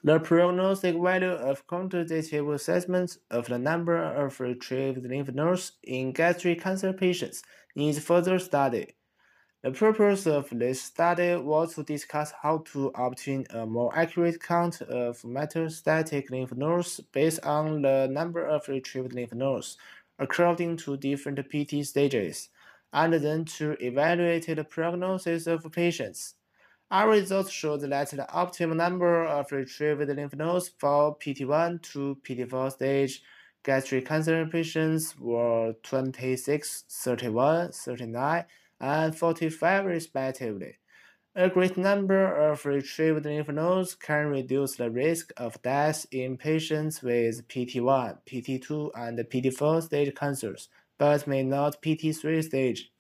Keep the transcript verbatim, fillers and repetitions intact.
The prognostic value of quantitative assessment of the number of retrieved lymph nodes in gastric cancer patients needs further study. The purpose of this study was to discuss how to obtain a more accurate count of metastatic lymph nodes based on the number of retrieved lymph nodes according to different P T stages, and then to evaluate the prognosis of patients. Our results showed that the optimal number of retrieved lymph nodes for P T one to P T four stage gastric cancer patients were twenty-six, thirty-one, thirty-nine, and forty-five respectively. A great number of retrieved lymph nodes can reduce the risk of death in patients with P T one, P T two, and P T four stage cancers, but may not P T three stage.